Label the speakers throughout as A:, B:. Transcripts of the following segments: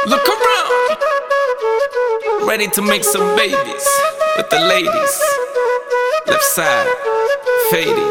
A: Look around, ready to make some babies with the ladies. Left side, fading.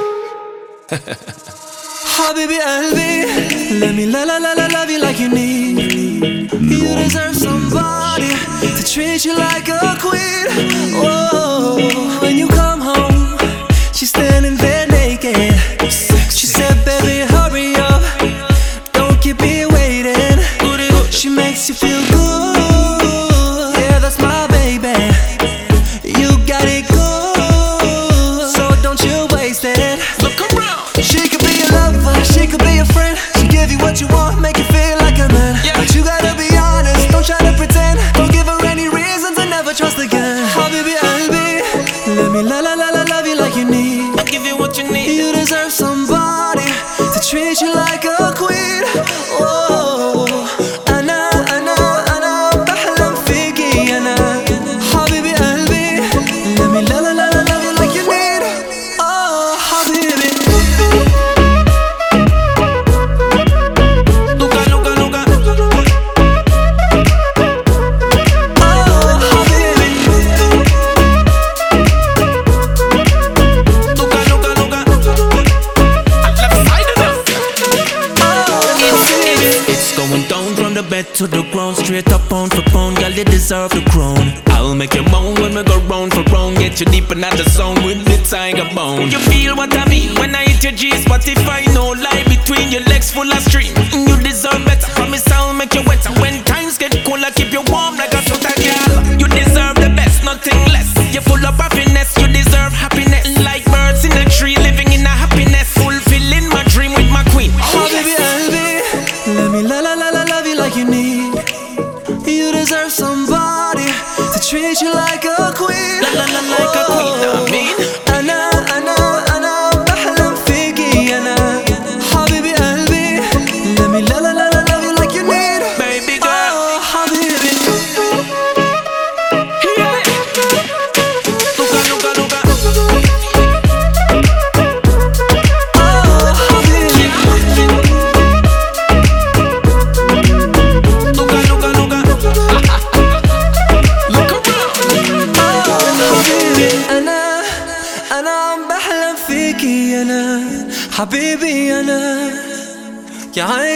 B: Habibi qalbi, let me love you like you need. You deserve somebody to treat you like a queen. Whoa, when you come home, she's standing there naked. She said, baby, hurry up, don't keep me waiting. She makes you feel good, yeah, that's my baby. You got it good, so don't you waste it.
A: Look around,
B: She could be your lover, she could be your friend. She give you what you want, make you feel like a man.
A: Yeah.
B: But you gotta be honest, don't try to pretend. Don't give her any reason to never trust again. Habibi qalbi, let me love you like you need.
A: I'll give you what you need.
B: You deserve somebody to treat you like a queen. Oh, أنا بحلم فيكي أنا. حبيبي قلبي, let me love you like you need. Oh, حبيبي.
A: Luka, Luka, Luka.
B: Oh, حبيبي.
A: Luka, Luka, Luka. Left side of them.
C: It's going down from the bed to the ground, straight up pound for pound, girl, you deserve the crown. I'll make you moan when we go round for round, get you deep in the zone with the tiger bone. You feel what I mean when I hit your G Spotify, no lie between your legs full of stream. You deserve better, promise I'll make you wetter. When times get colder, keep you warm like a sweater, girl. You deserve the best, nothing less. You're full of happiness, you deserve happiness. Like birds in a tree, living in a happiness, fulfilling my dream with my queen.
B: Habibi qalbi, let me love you like you need. You deserve somebody to treat you like a queen.
A: Like a queen, I mean.
B: أنا بحلم فيكي أنا. حبيبي قلبي, let me love you like you need.
A: Baby girl,
B: Oh, حبيبي.
A: yeah. Luka, Luka, Luka.
B: Oh, حبيبي.
A: Luka, Luka, Luka. Look around.
B: حبيبي أنا بحلم فيكي أنا. حبيبي أنا, يا عيني.